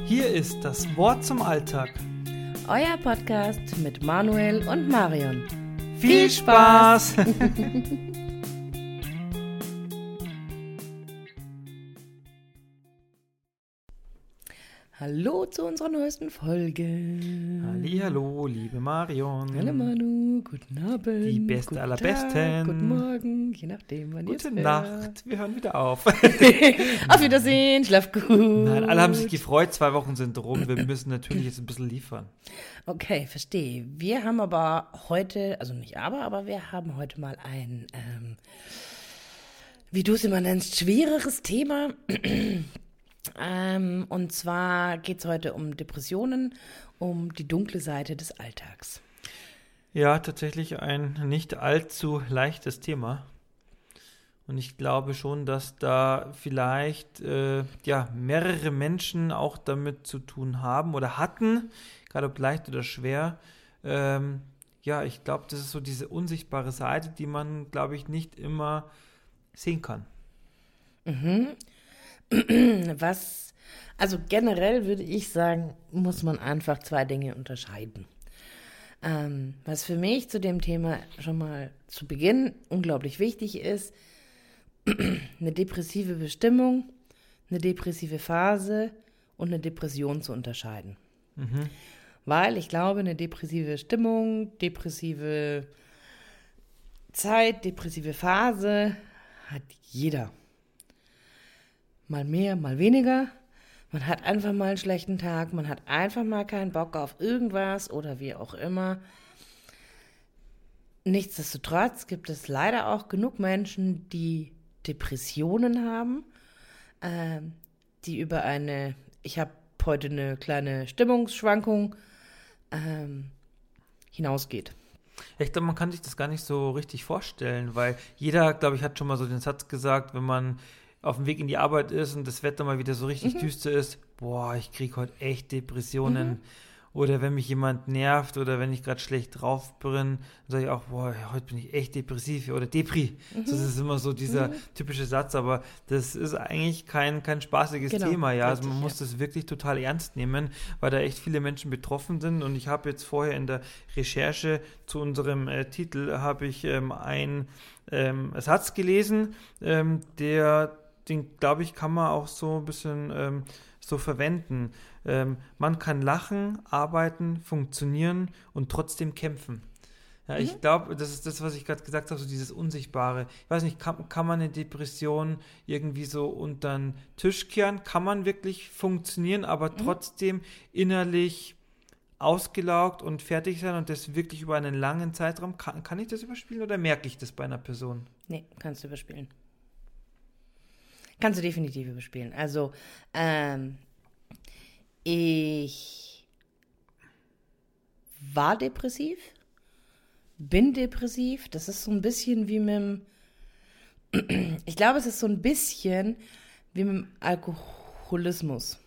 Hier ist das Wort zum Alltag. Euer Podcast mit Manuel und Marion. Viel Spaß! Hallo zu unserer neuesten Folge. Hallihallo, liebe Marion. Hallo Manu, guten Abend. Die beste guten aller Tag, Besten. Guten Morgen, je nachdem, wann ihr es Gute hört. Nacht, wir hören wieder auf. Auf Wiedersehen, schlaf gut. Nein, alle haben sich gefreut, 2 Wochen sind rum. Wir müssen natürlich jetzt ein bisschen liefern. Okay, verstehe. Wir haben aber heute, also nicht aber wir haben heute mal ein, wie du es immer nennst, schwereres Thema. Und zwar geht es heute um Depressionen, um die dunkle Seite des Alltags. Ja, tatsächlich ein nicht allzu leichtes Thema. Und ich glaube schon, dass da vielleicht mehrere Menschen auch damit zu tun haben oder hatten, gerade ob leicht oder schwer. Ich glaube, das ist so diese unsichtbare Seite, die man, glaube ich, nicht immer sehen kann. Also generell würde ich sagen, muss man einfach 2 Dinge unterscheiden. Was für mich zu dem Thema schon mal zu Beginn unglaublich wichtig ist, eine depressive Bestimmung, eine depressive Phase und eine Depression zu unterscheiden. Weil ich glaube, eine depressive Stimmung, depressive Zeit, depressive Phase hat jeder. Mal mehr, mal weniger. Man hat einfach mal einen schlechten Tag, man hat einfach mal keinen Bock auf irgendwas oder wie auch immer. Nichtsdestotrotz gibt es leider auch genug Menschen, die Depressionen haben, die über ich habe heute eine kleine Stimmungsschwankung, hinausgeht. Ich glaube, man kann sich das gar nicht so richtig vorstellen, weil jeder, glaube ich, hat schon mal so den Satz gesagt, wenn man auf dem Weg in die Arbeit ist und das Wetter mal wieder so richtig düster ist, boah, ich kriege heute echt Depressionen. Oder wenn mich jemand nervt oder wenn ich gerade schlecht drauf bin, dann sage ich auch, boah, heute bin ich echt depressiv oder Depri. Das ist immer so dieser typische Satz, aber das ist eigentlich kein spaßiges Thema, ja. Also man muss das wirklich total ernst nehmen, weil da echt viele Menschen betroffen sind. Und ich habe jetzt vorher in der Recherche zu unserem Titel, habe ich einen Satz gelesen, den, glaube ich, kann man auch so ein bisschen so verwenden. Man kann lachen, arbeiten, funktionieren und trotzdem kämpfen. Ja, ich glaube, das ist das, was ich gerade gesagt habe, so dieses Unsichtbare. Ich weiß nicht, kann man eine Depression irgendwie so unter den Tisch kehren? Kann man wirklich funktionieren, aber trotzdem innerlich ausgelaugt und fertig sein und das wirklich über einen langen Zeitraum? Kann ich das überspielen oder merke ich das bei einer Person? Nee, kannst du überspielen. Kannst du definitiv überspielen. Also, ich war depressiv, bin depressiv. Das ist so ein bisschen wie ich glaube, es ist so ein bisschen wie mit dem Alkoholismus.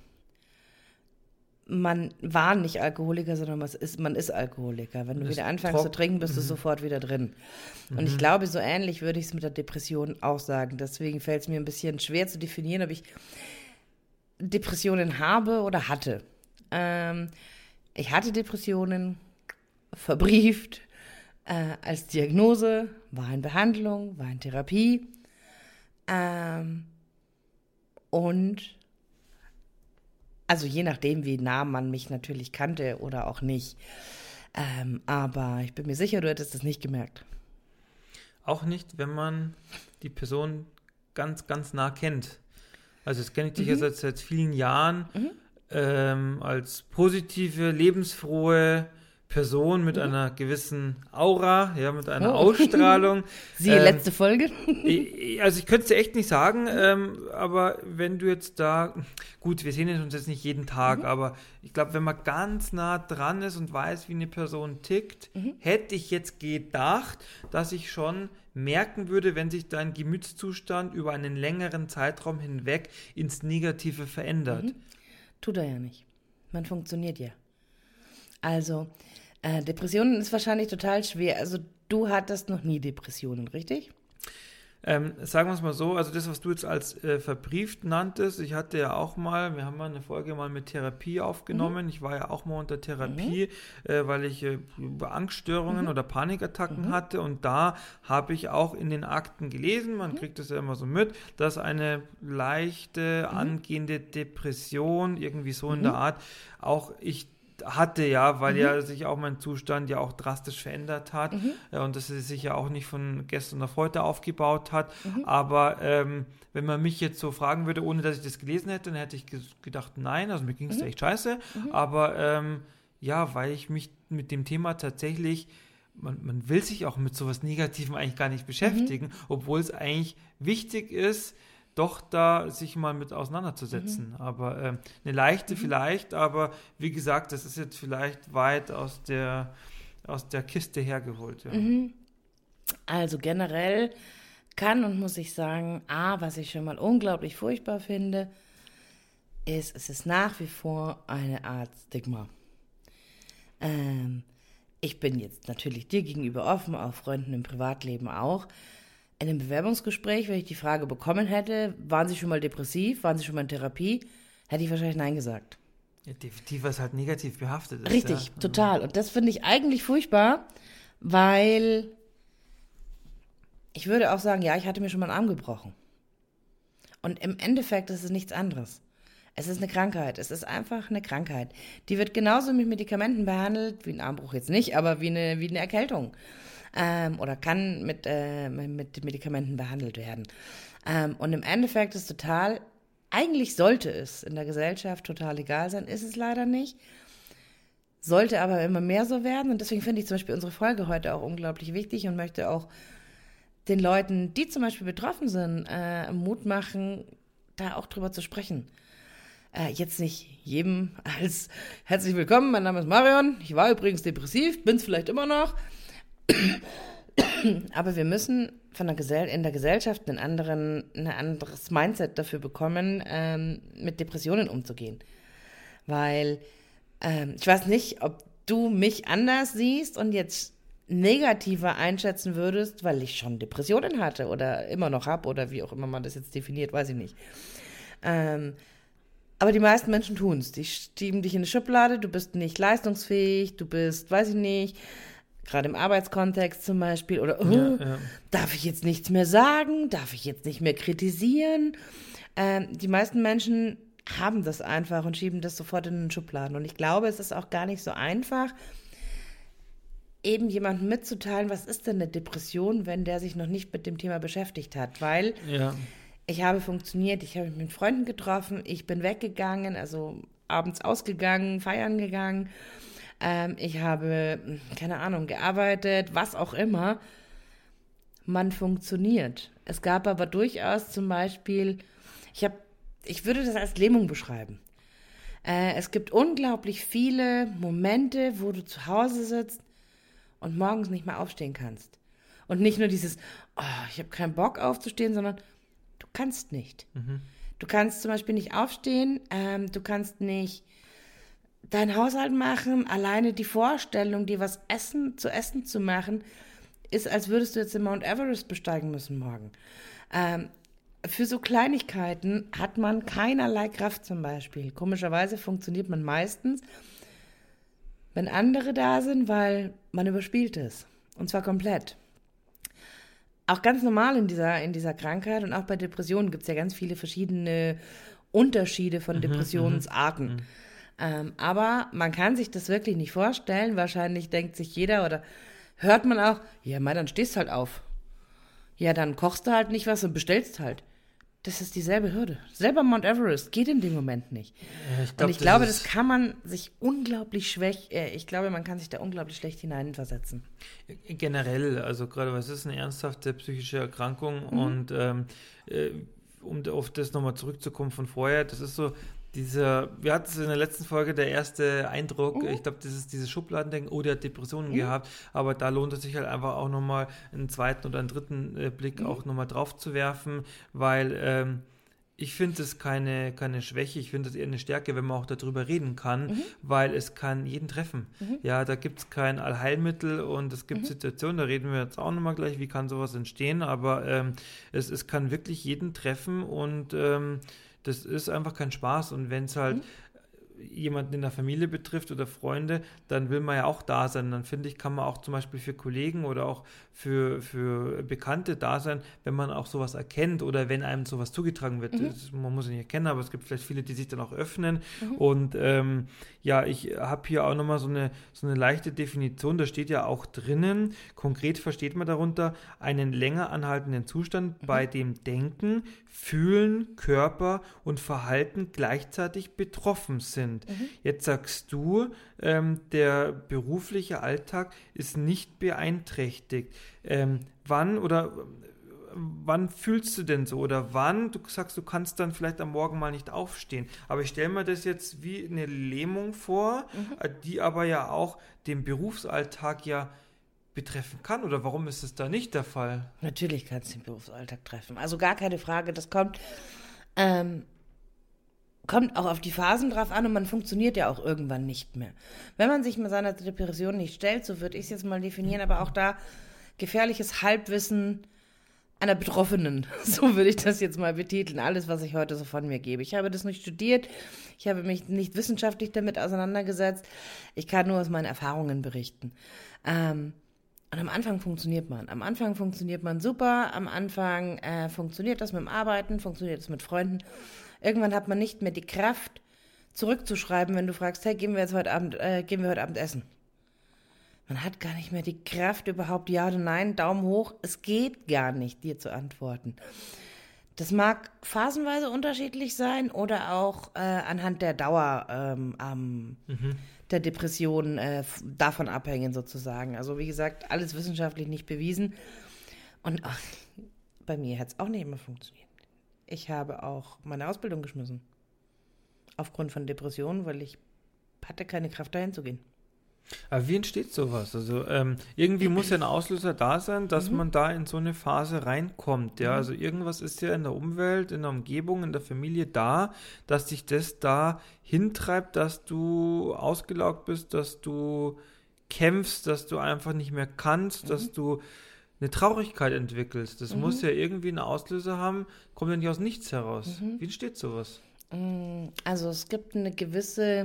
Man war nicht Alkoholiker, sondern man ist Alkoholiker. Wenn du wieder anfängst zu trinken, bist du sofort wieder drin. Und ich glaube, so ähnlich würde ich es mit der Depression auch sagen. Deswegen fällt es mir ein bisschen schwer zu definieren, ob ich Depressionen habe oder hatte. Ich hatte Depressionen, verbrieft, als Diagnose, war in Behandlung, war in Therapie. Und also je nachdem, wie nah man mich natürlich kannte oder auch nicht. Aber ich bin mir sicher, du hättest das nicht gemerkt. Auch nicht, wenn man die Person ganz, ganz nah kennt. Also das kenne ich dich ja seit vielen Jahren als positive, lebensfrohe Person mit einer gewissen Aura, ja, mit einer Ausstrahlung. Siehe letzte Folge. Also ich könnte es dir echt nicht sagen, aber wenn du jetzt da, gut, wir sehen uns jetzt nicht jeden Tag, aber ich glaube, wenn man ganz nah dran ist und weiß, wie eine Person tickt, hätte ich jetzt gedacht, dass ich schon merken würde, wenn sich dein Gemütszustand über einen längeren Zeitraum hinweg ins Negative verändert. Tut er ja nicht. Man funktioniert ja. Also, Depressionen ist wahrscheinlich total schwer. Also, du hattest noch nie Depressionen, richtig? Sagen wir es mal so, also das, was du jetzt als verbrieft nanntest, ich hatte ja auch mal, wir haben mal eine Folge mal mit Therapie aufgenommen, ich war ja auch mal unter Therapie, weil ich Angststörungen oder Panikattacken hatte und da habe ich auch in den Akten gelesen, man kriegt das ja immer so mit, dass eine leichte angehende Depression, irgendwie so in der Art, auch ich hatte ja, weil ja sich auch mein Zustand ja auch drastisch verändert hat und dass es sich ja auch nicht von gestern auf heute aufgebaut hat. Aber wenn man mich jetzt so fragen würde, ohne dass ich das gelesen hätte, dann hätte ich gedacht, nein, also mir ging es echt scheiße. Aber ja, weil ich mich mit dem Thema tatsächlich, man will sich auch mit sowas Negativem eigentlich gar nicht beschäftigen, obwohl es eigentlich wichtig ist, doch da sich mal mit auseinanderzusetzen. Aber eine leichte vielleicht, aber wie gesagt, das ist jetzt vielleicht weit aus der Kiste hergeholt. Ja. Also generell kann und muss ich sagen, was ich schon mal unglaublich furchtbar finde, ist, es ist nach wie vor eine Art Stigma. Ich bin jetzt natürlich dir gegenüber offen, auch Freunden im Privatleben auch. In einem Bewerbungsgespräch, wenn ich die Frage bekommen hätte, waren Sie schon mal depressiv, waren Sie schon mal in Therapie, hätte ich wahrscheinlich Nein gesagt. Ja, definitiv, was halt negativ behaftet ist. Richtig, ja. total. Und das finde ich eigentlich furchtbar, weil ich würde auch sagen, ja, ich hatte mir schon mal einen Arm gebrochen. Und im Endeffekt ist es nichts anderes. Es ist eine Krankheit. Es ist einfach eine Krankheit. Die wird genauso mit Medikamenten behandelt, wie ein Armbruch jetzt nicht, aber wie eine Erkältung. Oder kann mit Medikamenten behandelt werden. Und im Endeffekt ist eigentlich sollte es in der Gesellschaft total egal sein, ist es leider nicht. Sollte aber immer mehr so werden und deswegen finde ich zum Beispiel unsere Folge heute auch unglaublich wichtig und möchte auch den Leuten, die zum Beispiel betroffen sind, Mut machen, da auch drüber zu sprechen. Jetzt nicht jedem als herzlich willkommen, mein Name ist Marion, ich war übrigens depressiv, bin es vielleicht immer noch. Aber wir müssen in der Gesellschaft ein anderes Mindset dafür bekommen, mit Depressionen umzugehen. Weil ich weiß nicht, ob du mich anders siehst und jetzt negativer einschätzen würdest, weil ich schon Depressionen hatte oder immer noch habe oder wie auch immer man das jetzt definiert, weiß ich nicht. Aber die meisten Menschen tun es. Die schieben dich in eine Schublade, du bist nicht leistungsfähig, du bist, weiß ich nicht, gerade im Arbeitskontext zum Beispiel, oder darf ich jetzt nichts mehr sagen, darf ich jetzt nicht mehr kritisieren? Die meisten Menschen haben das einfach und schieben das sofort in den Schubladen. Und ich glaube, es ist auch gar nicht so einfach, eben jemandem mitzuteilen, was ist denn eine Depression, wenn der sich noch nicht mit dem Thema beschäftigt hat. Weil ich habe funktioniert, ich habe mich mit Freunden getroffen, ich bin weggegangen, also abends ausgegangen, feiern gegangen. Ich habe, keine Ahnung, gearbeitet, was auch immer. Man funktioniert. Es gab aber durchaus zum Beispiel, ich würde das als Lähmung beschreiben. Es gibt unglaublich viele Momente, wo du zu Hause sitzt und morgens nicht mehr aufstehen kannst. Und nicht nur dieses, ich habe keinen Bock aufzustehen, sondern du kannst nicht. Du kannst zum Beispiel nicht aufstehen, du kannst nicht deinen Haushalt machen, alleine die Vorstellung, dir was zu essen zu machen, ist, als würdest du jetzt den Mount Everest besteigen müssen morgen. Für so Kleinigkeiten hat man keinerlei Kraft zum Beispiel. Komischerweise funktioniert man meistens, wenn andere da sind, weil man überspielt ist. Und zwar komplett. Auch ganz normal in dieser Krankheit und auch bei Depressionen gibt es ja ganz viele verschiedene Unterschiede von Depressionsarten. Aber man kann sich das wirklich nicht vorstellen. Wahrscheinlich denkt sich jeder oder hört man auch, ja, dann stehst du halt auf. Ja, dann kochst du halt nicht was und bestellst halt. Das ist dieselbe Hürde. Selber Mount Everest geht in dem Moment nicht. Ja, ich glaube, das kann man sich unglaublich man kann sich da unglaublich schlecht hineinversetzen. Generell, also gerade, was ist eine ernsthafte psychische Erkrankung und um auf das nochmal zurückzukommen von vorher, das ist so, wir hatten es in der letzten Folge, der erste Eindruck, ich glaube, das ist dieses Schubladendenken, der hat Depressionen gehabt, aber da lohnt es sich halt einfach auch nochmal einen zweiten oder einen dritten Blick auch nochmal drauf zu werfen, weil Ich finde es keine Schwäche, ich finde es eher eine Stärke, wenn man auch darüber reden kann, weil es kann jeden treffen. Ja, da gibt es kein Allheilmittel und es gibt Situationen, da reden wir jetzt auch nochmal gleich, wie kann sowas entstehen, aber es kann wirklich jeden treffen und das ist einfach kein Spaß und wenn es halt jemanden in der Familie betrifft oder Freunde, dann will man ja auch da sein. Dann finde ich, kann man auch zum Beispiel für Kollegen oder auch für Bekannte da sein, wenn man auch sowas erkennt oder wenn einem sowas zugetragen wird. Man muss es nicht erkennen, aber es gibt vielleicht viele, die sich dann auch öffnen. Und ja, ich habe hier auch nochmal so eine leichte Definition, da steht ja auch drinnen, konkret versteht man darunter einen länger anhaltenden Zustand, bei dem Denken, Fühlen, Körper und Verhalten gleichzeitig betroffen sind. Jetzt sagst du, der berufliche Alltag ist nicht beeinträchtigt. Wann fühlst du denn so? Oder wann, du sagst, du kannst dann vielleicht am Morgen mal nicht aufstehen. Aber ich stelle mir das jetzt wie eine Lähmung vor, die aber ja auch den Berufsalltag ja betreffen kann. Oder warum ist es da nicht der Fall? Natürlich kann es den Berufsalltag treffen. Also gar keine Frage, das kommt auch auf die Phasen drauf an und man funktioniert ja auch irgendwann nicht mehr. Wenn man sich mit seiner Depression nicht stellt, so würde ich es jetzt mal definieren, aber auch da gefährliches Halbwissen einer Betroffenen, so würde ich das jetzt mal betiteln, alles, was ich heute so von mir gebe. Ich habe das nicht studiert, ich habe mich nicht wissenschaftlich damit auseinandergesetzt, ich kann nur aus meinen Erfahrungen berichten. Und am Anfang funktioniert man. Am Anfang funktioniert man super, am Anfang funktioniert das mit dem Arbeiten, funktioniert das mit Freunden. Irgendwann hat man nicht mehr die Kraft, zurückzuschreiben, wenn du fragst, hey, gehen wir heute Abend essen. Man hat gar nicht mehr die Kraft, überhaupt ja oder nein, Daumen hoch. Es geht gar nicht, dir zu antworten. Das mag phasenweise unterschiedlich sein oder auch anhand der Dauer der Depression davon abhängen sozusagen. Also wie gesagt, alles wissenschaftlich nicht bewiesen. Und bei mir hat es auch nicht immer funktioniert. Ich habe auch meine Ausbildung geschmissen. Aufgrund von Depressionen, weil ich hatte keine Kraft, dahin zu gehen. Aber wie entsteht sowas? Also irgendwie muss ja ein Auslöser da sein, dass man da in so eine Phase reinkommt. Ja? Also irgendwas ist ja in der Umwelt, in der Umgebung, in der Familie da, dass dich das da hintreibt, dass du ausgelaugt bist, dass du kämpfst, dass du einfach nicht mehr kannst, dass du eine Traurigkeit entwickelst. Das muss ja irgendwie einen Auslöser haben, kommt ja nicht aus nichts heraus. Wie entsteht sowas? Also es gibt eine gewisse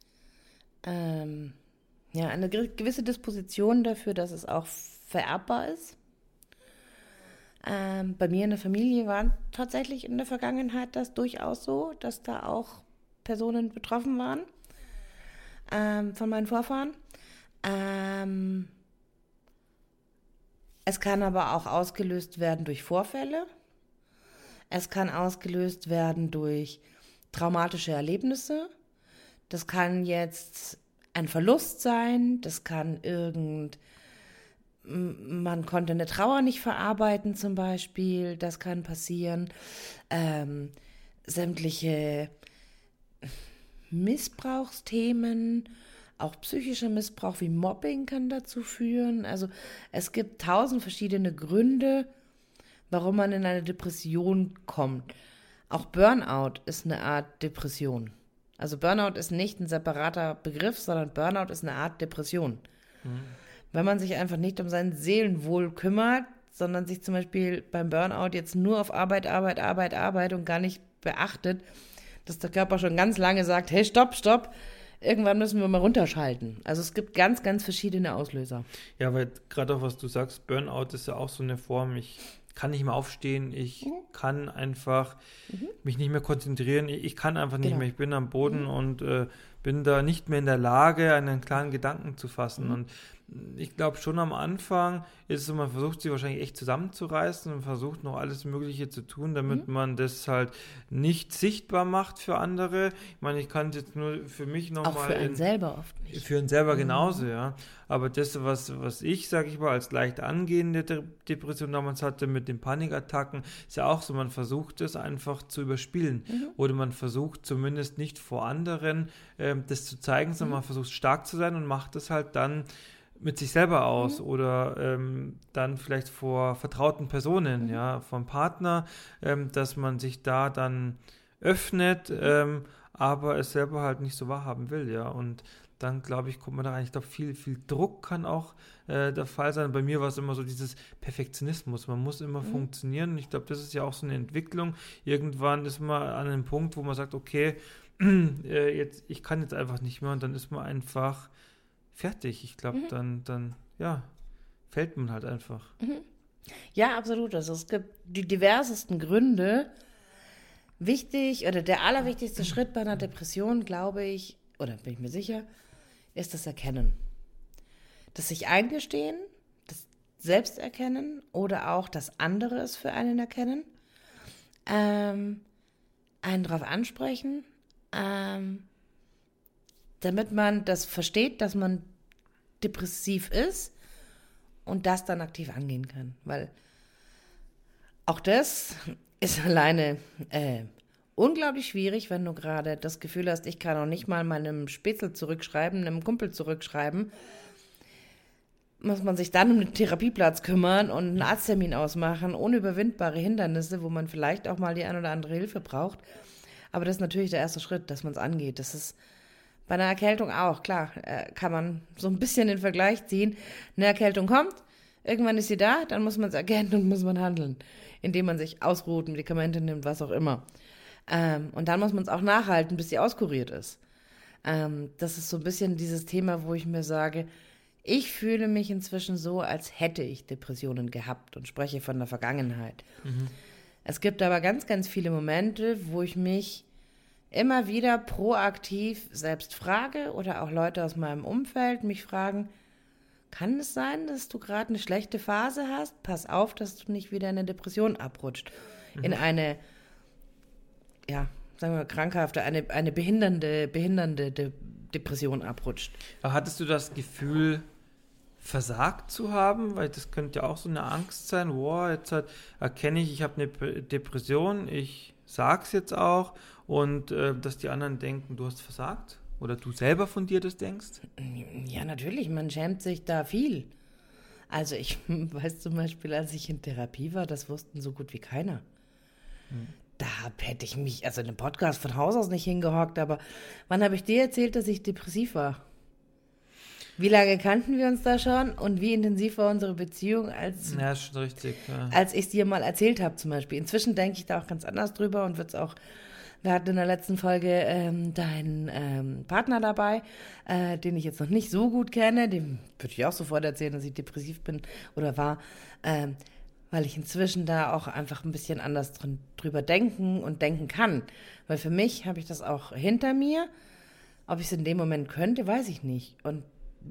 Disposition dafür, dass es auch vererbbar ist. Bei mir in der Familie war tatsächlich in der Vergangenheit das durchaus so, dass da auch Personen betroffen waren von meinen Vorfahren. Es kann aber auch ausgelöst werden durch Vorfälle. Es kann ausgelöst werden durch traumatische Erlebnisse. Das kann jetzt ein Verlust sein. Das kann man konnte eine Trauer nicht verarbeiten zum Beispiel. Das kann passieren. Sämtliche Missbrauchsthemen, auch psychischer Missbrauch wie Mobbing kann dazu führen. Also es gibt 1000 verschiedene Gründe, warum man in eine Depression kommt. Auch Burnout ist eine Art Depression. Also Burnout ist nicht ein separater Begriff, sondern Burnout ist eine Art Depression. Wenn man sich einfach nicht um sein Seelenwohl kümmert, sondern sich zum Beispiel beim Burnout jetzt nur auf Arbeit und gar nicht beachtet, dass der Körper schon ganz lange sagt, hey, stopp, irgendwann müssen wir mal runterschalten. Also es gibt ganz, ganz verschiedene Auslöser. Ja, weil gerade auch, was du sagst, Burnout ist ja auch so eine Form, ich kann nicht mehr aufstehen, ich kann einfach mich nicht mehr konzentrieren, ich kann einfach nicht mehr, ich bin am Boden und bin da nicht mehr in der Lage, einen klaren Gedanken zu fassen. Und ich glaube schon am Anfang ist es so, man versucht sich wahrscheinlich echt zusammenzureißen und versucht noch alles Mögliche zu tun, damit man das halt nicht sichtbar macht für andere. Ich meine, ich kann es jetzt nur für mich nochmal... Auch für einen selber oft nicht. Für einen selber genauso, ja. Aber das, was ich, sage ich mal, als leicht angehende Depression damals hatte mit den Panikattacken, ist ja auch so, man versucht es einfach zu überspielen. Oder man versucht zumindest nicht vor anderen das zu zeigen, sondern man versucht stark zu sein und macht es halt dann mit sich selber aus oder dann vielleicht vor vertrauten Personen, ja, vom Partner, dass man sich da dann öffnet, aber es selber halt nicht so wahrhaben will, ja, und dann, glaube ich, kommt man da rein. Ich glaube, viel Druck kann auch der Fall sein. Bei mir war es immer so dieses Perfektionismus. Man muss immer funktionieren. Und ich glaube, das ist ja auch so eine Entwicklung. Irgendwann ist man an einem Punkt, wo man sagt, okay, ich kann jetzt einfach nicht mehr und dann ist man einfach fertig. Ich glaube, dann fällt man halt einfach. Ja, absolut. Also es gibt die diversesten Gründe. Wichtig oder der allerwichtigste Schritt bei einer Depression, glaube ich, oder bin ich mir sicher, ist das Erkennen. Das sich eingestehen, das Selbsterkennen oder auch das andere es für einen erkennen, einen darauf ansprechen, damit man das versteht, dass man depressiv ist und das dann aktiv angehen kann. Weil auch das ist alleine unglaublich schwierig, wenn du gerade das Gefühl hast, ich kann auch nicht mal meinem Spätzle zurückschreiben, einem Kumpel zurückschreiben, muss man sich dann um den Therapieplatz kümmern und einen Arzttermin ausmachen, unüberwindbare Hindernisse, wo man vielleicht auch mal die ein oder andere Hilfe braucht. Aber das ist natürlich der erste Schritt, dass man es angeht. Das ist bei einer Erkältung auch, klar, kann man so ein bisschen den Vergleich ziehen. Eine Erkältung kommt, irgendwann ist sie da, dann muss man es erkennen und muss man handeln, indem man sich ausruht, Medikamente nimmt, was auch immer. Und dann muss man es auch nachhalten, bis sie auskuriert ist. Das ist so ein bisschen dieses Thema, wo ich mir sage, ich fühle mich inzwischen so, als hätte ich Depressionen gehabt und spreche von der Vergangenheit. Es gibt aber ganz, ganz viele Momente, wo ich mich immer wieder proaktiv selbst frage oder auch Leute aus meinem Umfeld mich fragen, kann es sein, dass du gerade eine schlechte Phase hast? Pass auf, dass du nicht wieder in eine Depression abrutscht. In eine, ja, sagen wir krankhafte, eine behindernde Depression abrutscht. Hattest du das Gefühl, versagt zu haben? Weil das könnte ja auch so eine Angst sein. Wow, jetzt erkenne ich habe eine Depression, ich sag's jetzt auch und dass die anderen denken, du hast versagt? Oder du selber von dir das denkst? Ja, natürlich, man schämt sich da viel. Also ich weiß zum Beispiel, als ich in Therapie war, das wussten so gut wie keiner. Da hätte ich mich, also in einem Podcast von Haus aus nicht hingehockt, aber wann habe ich dir erzählt, dass ich depressiv war? Wie lange kannten wir uns da schon und wie intensiv war unsere Beziehung, als schon richtig, als ich es dir mal erzählt habe zum Beispiel. Inzwischen denke ich da auch ganz anders drüber und wird's auch. Wir hatten in der letzten Folge deinen Partner dabei, den ich jetzt noch nicht so gut kenne. Dem würde ich auch sofort erzählen, dass ich depressiv bin oder war, weil ich inzwischen da auch einfach ein bisschen anders drüber denken und denken kann. Weil für mich habe ich das auch hinter mir. Ob ich es in dem Moment könnte, weiß ich nicht. Und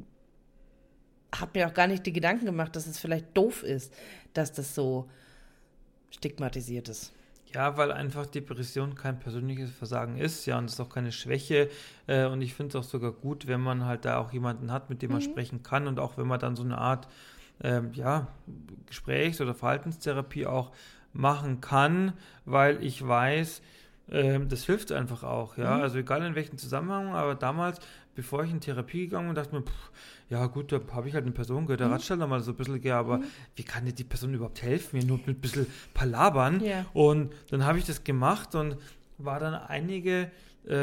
habe mir auch gar nicht die Gedanken gemacht, dass es vielleicht doof ist, dass das so stigmatisiert ist. Ja, weil einfach Depression kein persönliches Versagen ist, ja, und es ist auch keine Schwäche. Und ich finde es auch sogar gut, wenn man halt da auch jemanden hat, mit dem man sprechen kann und auch wenn man dann so eine Art Gesprächs- oder Verhaltenstherapie auch machen kann, weil ich weiß, das hilft einfach auch, ja. Also egal in welchem Zusammenhang, aber damals, bevor ich in Therapie gegangen bin, dachte ich mir, ja gut, da habe ich halt eine Person gehört, der Ratschall mal so ein bisschen, aber wie kann dir die Person überhaupt helfen? Mir nur mit ein bisschen palabern. Ja. Und dann habe ich das gemacht und war dann einige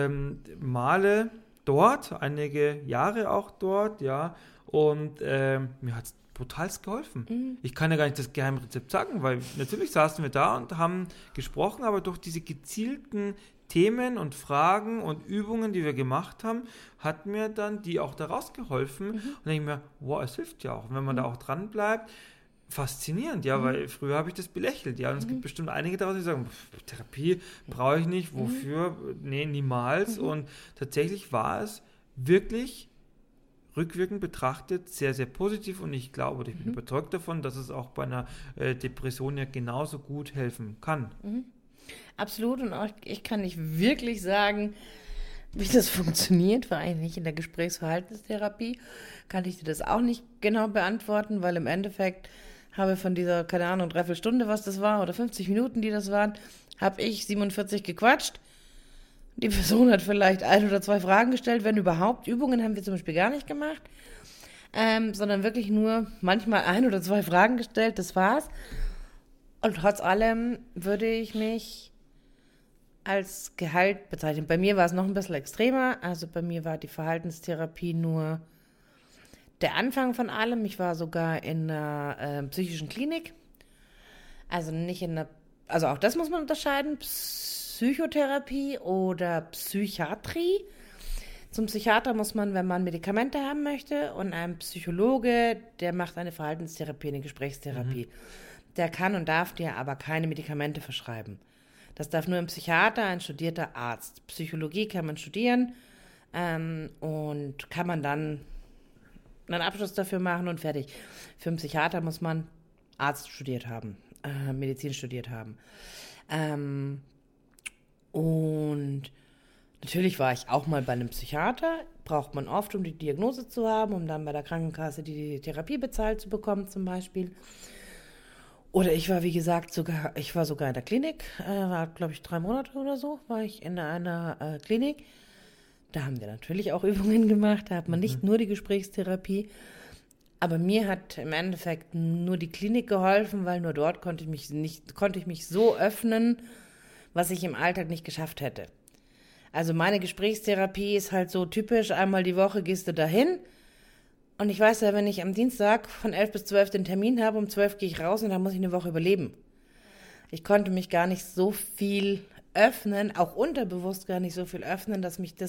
Male dort, einige Jahre auch dort, ja. Und mir hat es brutalst geholfen. Ich kann ja gar nicht das Geheimrezept sagen, weil natürlich saßen wir da und haben gesprochen, aber durch diese gezielten Themen und Fragen und Übungen, die wir gemacht haben, hat mir dann die auch daraus geholfen. Und dann denke ich mir, wow, es hilft ja auch. Und wenn man da auch dran bleibt, faszinierend, ja, weil früher habe ich das belächelt, ja, und es gibt bestimmt einige daraus, die sagen, Therapie brauche ich nicht, wofür? Nee, niemals. Und tatsächlich war es wirklich rückwirkend betrachtet sehr, sehr positiv und ich glaube, oder ich bin überzeugt davon, dass es auch bei einer Depression ja genauso gut helfen kann. Absolut, und auch ich kann nicht wirklich sagen, wie das funktioniert, war eigentlich nicht in der Gesprächsverhaltenstherapie, kann ich dir das auch nicht genau beantworten, weil im Endeffekt habe von dieser, keine Ahnung, 3/4 Stunde, was das war, oder 50 Minuten, die das waren, habe ich 47 gequatscht. Die Person hat vielleicht 1 oder 2 Fragen gestellt, wenn überhaupt. Übungen haben wir zum Beispiel gar nicht gemacht. sondern wirklich nur manchmal 1 oder 2 Fragen gestellt, das war's. Und trotz allem würde ich mich als Gehalt bezeichnen. Bei mir war es noch ein bisschen extremer. Also bei mir war die Verhaltenstherapie nur der Anfang von allem. Ich war sogar in einer psychischen Klinik. Also nicht in einer, also auch das muss man unterscheiden, Psychotherapie oder Psychiatrie. Zum Psychiater muss man, wenn man Medikamente haben möchte, und ein Psychologe, der macht eine Verhaltenstherapie, eine Gesprächstherapie. Der kann und darf dir aber keine Medikamente verschreiben. Das darf nur ein Psychiater, ein studierter Arzt. Psychologie kann man studieren und kann man dann einen Abschluss dafür machen und fertig. Für einen Psychiater muss man Arzt studiert haben, Medizin studiert haben. Und natürlich war ich auch mal bei einem Psychiater. Braucht man oft, um die Diagnose zu haben, um dann bei der Krankenkasse die Therapie bezahlt zu bekommen zum Beispiel. Oder ich war, wie gesagt, sogar in der Klinik, war, glaube ich, 3 Monate oder so, war ich in einer Klinik. Da haben wir natürlich auch Übungen gemacht, da hat man nicht nur die Gesprächstherapie. Aber mir hat im Endeffekt nur die Klinik geholfen, weil nur dort konnte ich mich so öffnen, was ich im Alltag nicht geschafft hätte. Also meine Gesprächstherapie ist halt so typisch, einmal die Woche gehst du dahin. Und ich weiß ja, wenn ich am Dienstag von 11 bis 12 den Termin habe, um 12 gehe ich raus und dann muss ich eine Woche überleben. Ich konnte mich gar nicht so viel öffnen, auch unterbewusst gar nicht so viel öffnen, dass mir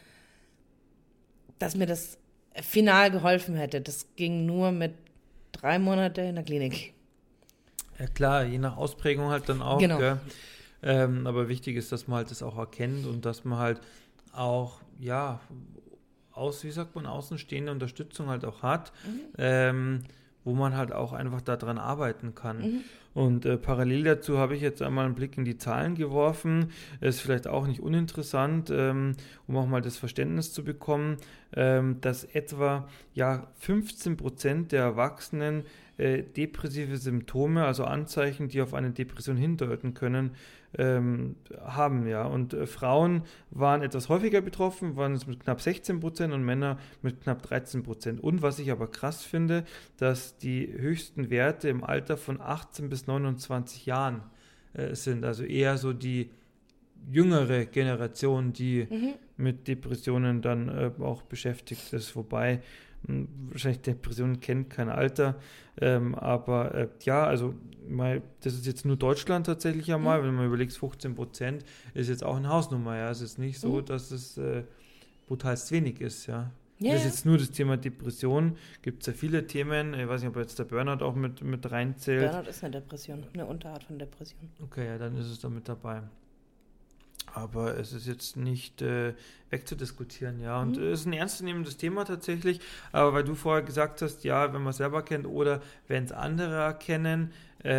das final geholfen hätte. Das ging nur mit 3 Monaten in der Klinik. Ja klar, je nach Ausprägung halt dann auch. Genau. Gell? Aber wichtig ist, dass man halt das auch erkennt und dass man halt auch, ja, außenstehende Unterstützung halt auch hat, wo man halt auch einfach daran arbeiten kann. Und parallel dazu habe ich jetzt einmal einen Blick in die Zahlen geworfen. Ist vielleicht auch nicht uninteressant, um auch mal das Verständnis zu bekommen, dass etwa 15% der Erwachsenen depressive Symptome, also Anzeichen, die auf eine Depression hindeuten können, haben, ja. Und Frauen waren etwas häufiger betroffen, waren es mit knapp 16% und Männer mit knapp 13%. Und was ich aber krass finde, dass die höchsten Werte im Alter von 18 bis 29 Jahren sind. Also eher so die jüngere Generation, die mit Depressionen dann auch beschäftigt ist. Wobei wahrscheinlich Depressionen kennt kein Alter, aber also das ist jetzt nur Deutschland tatsächlich einmal, wenn man überlegt, 15% ist jetzt auch eine Hausnummer, ja, es ist nicht so, dass es brutalst wenig ist, ja. Ja, Das ist jetzt nur das Thema Depression, gibt es ja viele Themen, ich weiß nicht, ob jetzt der Burnout auch mit reinzählt. Burnout ist eine Depression, eine Unterart von Depression. Okay, ja, dann ist es da mit dabei. Aber es ist jetzt nicht wegzudiskutieren, ja. Und es ist ein ernstzunehmendes Thema tatsächlich. Aber weil du vorher gesagt hast, ja, wenn man es selber kennt oder wenn es andere erkennen,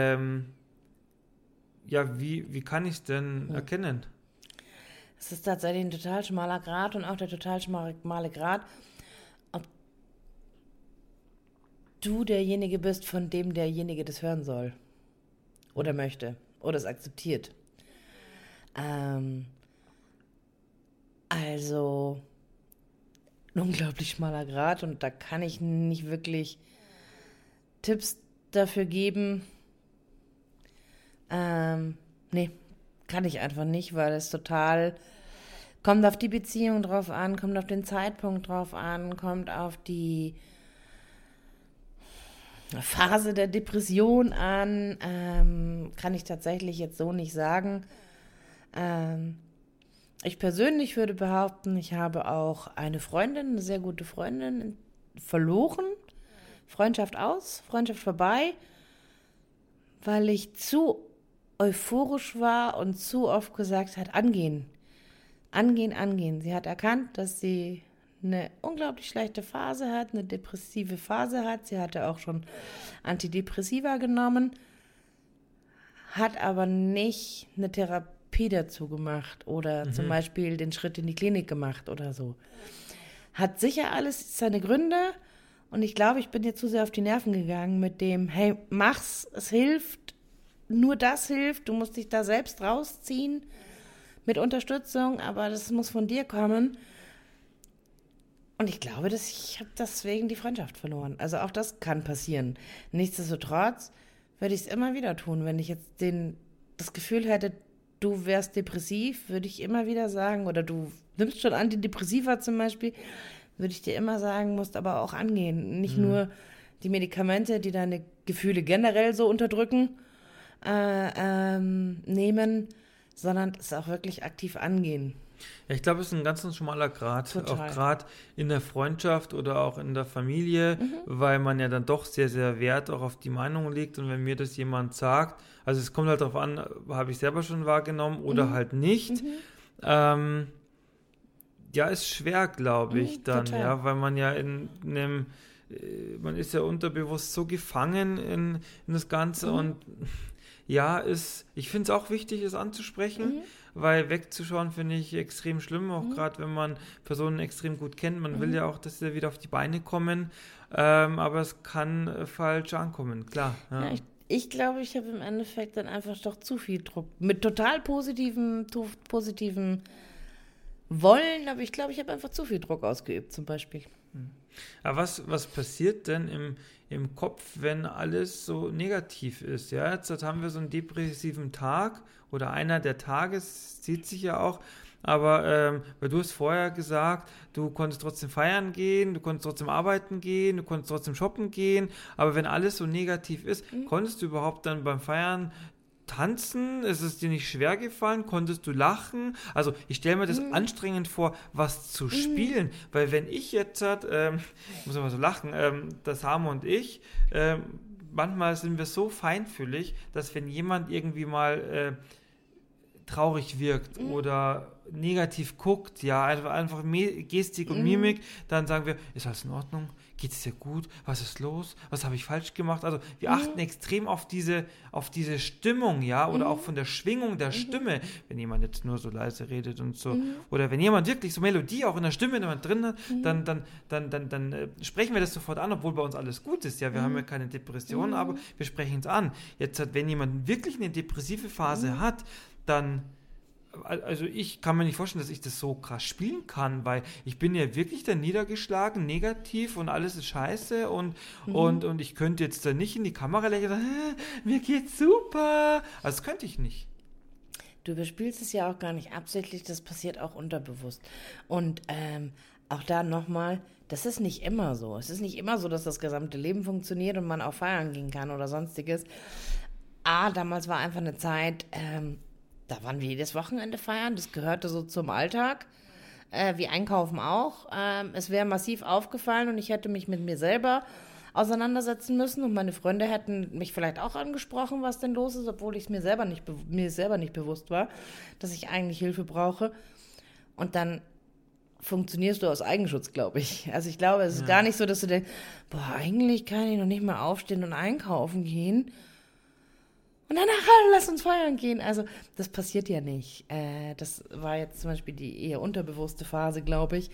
wie kann ich es denn erkennen? Es ist tatsächlich ein total schmaler Grat und auch der total schmale Grat, ob du derjenige bist, von dem derjenige das hören soll oder möchte oder es akzeptiert. Also ein unglaublich schmaler Grat und da kann ich nicht wirklich Tipps dafür geben. Nee, kann ich einfach nicht, weil es total kommt auf die Beziehung drauf an, kommt auf den Zeitpunkt drauf an, kommt auf die Phase der Depression an. Kann ich tatsächlich jetzt so nicht sagen. Ich persönlich würde behaupten, ich habe auch eine Freundin, eine sehr gute Freundin, verloren. Freundschaft aus, Freundschaft vorbei, weil ich zu euphorisch war und zu oft gesagt hat, angehen. Sie hat erkannt, dass sie eine unglaublich schlechte Phase hat, eine depressive Phase hat. Sie hatte auch schon Antidepressiva genommen, hat aber nicht eine Therapie dazu gemacht oder zum Beispiel den Schritt in die Klinik gemacht oder so. Hat sicher alles seine Gründe und ich glaube, ich bin ihr zu sehr auf die Nerven gegangen mit dem, hey, mach's, es hilft, nur das hilft, du musst dich da selbst rausziehen mit Unterstützung, aber das muss von dir kommen. Und ich glaube, dass ich habe deswegen die Freundschaft verloren. Also auch das kann passieren. Nichtsdestotrotz würde ich es immer wieder tun. Wenn ich jetzt das Gefühl hätte, du wärst depressiv, würde ich immer wieder sagen, oder du nimmst schon Antidepressiva zum Beispiel, würde ich dir immer sagen, musst aber auch angehen. Nicht nur die Medikamente, die deine Gefühle generell so unterdrücken, nehmen, sondern es auch wirklich aktiv angehen. Ja, ich glaube, es ist ein ganz schmaler Grat, Total. auch gerade in der Freundschaft oder auch in der Familie, weil man ja dann doch sehr, sehr Wert auch auf die Meinung legt und wenn mir das jemand sagt, also es kommt halt darauf an, habe ich selber schon wahrgenommen oder halt nicht, ja, ist schwer, glaube ich, dann, total. ja, weil man ja man ist ja unterbewusst so gefangen in das Ganze und ja, ich finde es auch wichtig, es anzusprechen, weil wegzuschauen finde ich extrem schlimm, auch gerade wenn man Personen extrem gut kennt. Man will ja auch, dass sie wieder auf die Beine kommen, aber es kann falsch ankommen, klar. Ja. Ja, ich glaube, ich habe im Endeffekt dann einfach doch zu viel Druck. Mit total positiven Wollen, aber ich glaube, ich habe einfach zu viel Druck ausgeübt, zum Beispiel. Aber was passiert denn im Kopf, wenn alles so negativ ist? Ja, jetzt haben wir so einen depressiven Tag oder einer der Tage, zieht sich ja auch, aber weil du hast vorher gesagt, du konntest trotzdem feiern gehen, du konntest trotzdem arbeiten gehen, du konntest trotzdem shoppen gehen, aber wenn alles so negativ ist, konntest du überhaupt dann beim Feiern tanzen? Ist es dir nicht schwer gefallen? Konntest du lachen? Also ich stelle mir das anstrengend vor, was zu spielen, weil wenn ich jetzt, ich muss aber so lachen, das Samo und ich, manchmal sind wir so feinfühlig, dass wenn jemand irgendwie mal traurig wirkt oder negativ guckt, ja, einfach Gestik und Mimik, dann sagen wir, ist alles in Ordnung? Geht es dir gut? Was ist los? Was habe ich falsch gemacht? Also wir achten extrem auf diese Stimmung, ja, oder auch von der Schwingung der Stimme, wenn jemand jetzt nur so leise redet und so, oder wenn jemand wirklich so Melodie auch in der Stimme drin hat, dann sprechen wir das sofort an, obwohl bei uns alles gut ist, ja, wir haben ja keine Depression, aber wir sprechen es an. Jetzt wenn jemand wirklich eine depressive Phase hat, dann also ich kann mir nicht vorstellen, dass ich das so krass spielen kann, weil ich bin ja wirklich dann niedergeschlagen, negativ und alles ist scheiße und ich könnte jetzt da nicht in die Kamera lächeln und sagen, mir geht's super. Also das könnte ich nicht. Du überspielst es ja auch gar nicht absichtlich, das passiert auch unterbewusst. Und auch da nochmal, das ist nicht immer so. Es ist nicht immer so, dass das gesamte Leben funktioniert und man auch feiern gehen kann oder sonstiges. Damals war einfach eine Zeit, da waren wir jedes Wochenende feiern, das gehörte so zum Alltag, wie Einkaufen auch. Es wäre massiv aufgefallen und ich hätte mich mit mir selber auseinandersetzen müssen und meine Freunde hätten mich vielleicht auch angesprochen, was denn los ist, obwohl ich mir selber nicht bewusst war, dass ich eigentlich Hilfe brauche. Und dann funktionierst du aus Eigenschutz, glaube ich. Also ich glaube, es ist gar nicht so, dass du denkst, eigentlich kann ich noch nicht mal aufstehen und einkaufen gehen. Und danach, lass uns feiern gehen. Also das passiert ja nicht. Das war jetzt zum Beispiel die eher unterbewusste Phase, glaube ich,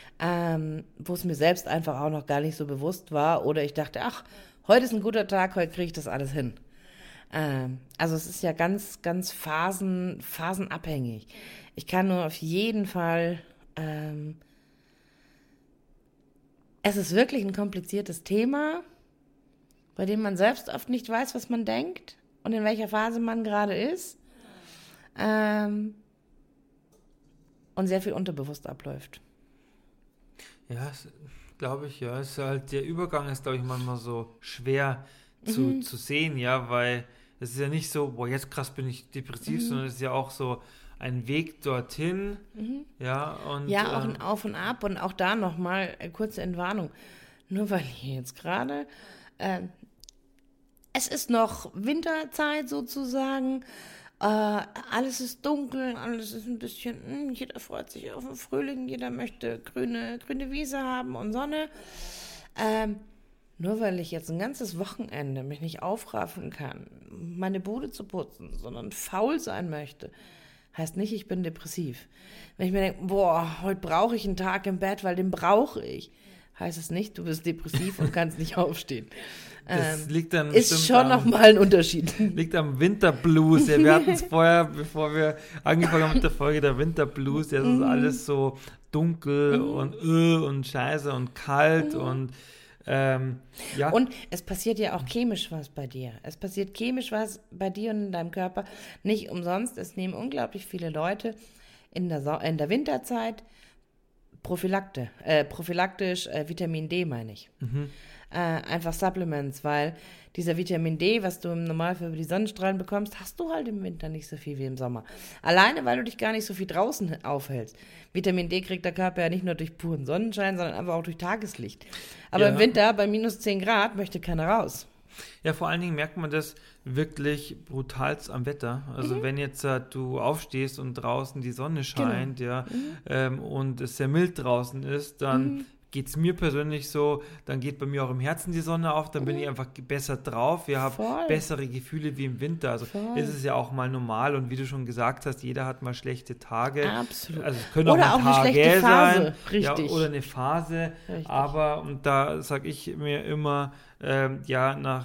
wo es mir selbst einfach auch noch gar nicht so bewusst war. Oder ich dachte, heute ist ein guter Tag, heute kriege ich das alles hin. Also es ist ja ganz, ganz phasenabhängig. Ich kann nur auf jeden Fall, es ist wirklich ein kompliziertes Thema, bei dem man selbst oft nicht weiß, was man denkt. Und in welcher Phase man gerade ist. Und sehr viel unterbewusst abläuft. Ja, glaube ich, ja. Der Übergang ist, glaube ich, manchmal so schwer zu sehen, ja, weil es ist ja nicht so, jetzt krass bin ich depressiv, sondern es ist ja auch so ein Weg dorthin. Ja, und ja, auch ein Auf und Ab und auch da nochmal kurze Entwarnung. Nur weil hier jetzt gerade es ist noch Winterzeit sozusagen, alles ist dunkel, alles ist ein bisschen, jeder freut sich auf den Frühling, jeder möchte grüne Wiese haben und Sonne. Nur weil ich jetzt ein ganzes Wochenende mich nicht aufraffen kann, meine Bude zu putzen, sondern faul sein möchte, heißt nicht, ich bin depressiv. Wenn ich mir denke, heute brauche ich einen Tag im Bett, weil den brauche ich, heißt es nicht, du bist depressiv und kannst nicht aufstehen. Das liegt dann ist schon nochmal ein Unterschied. Liegt am Winterblues. Ja, wir hatten es vorher, bevor wir angefangen haben mit der Folge, der Winterblues. Das ist alles so dunkel und scheiße und kalt und ja. Und es passiert ja auch chemisch was bei dir. Es passiert chemisch was bei dir und in deinem Körper. Nicht umsonst. Es nehmen unglaublich viele Leute in der Winterzeit prophylaktisch Vitamin D, meine ich. Einfach Supplements, weil dieser Vitamin D, was du im Normalfall über die Sonnenstrahlen bekommst, hast du halt im Winter nicht so viel wie im Sommer. Alleine, weil du dich gar nicht so viel draußen aufhältst. Vitamin D kriegt der Körper ja nicht nur durch puren Sonnenschein, sondern einfach auch durch Tageslicht. Aber im Winter bei minus 10 Grad möchte keiner raus. Ja, vor allen Dingen merkt man das wirklich brutal am Wetter. Also wenn jetzt du aufstehst und draußen die Sonne scheint, und es sehr mild draußen ist, dann geht es mir persönlich so, dann geht bei mir auch im Herzen die Sonne auf, dann bin ich einfach besser drauf, wir haben bessere Gefühle wie im Winter. Also ist es ja auch mal normal und wie du schon gesagt hast, jeder hat mal schlechte Tage. Absolut. Also es können oder auch mal eine Tage schlechte Phase, sein. richtig. Ja, oder eine Phase. Richtig. Aber, und da sage ich mir immer, nach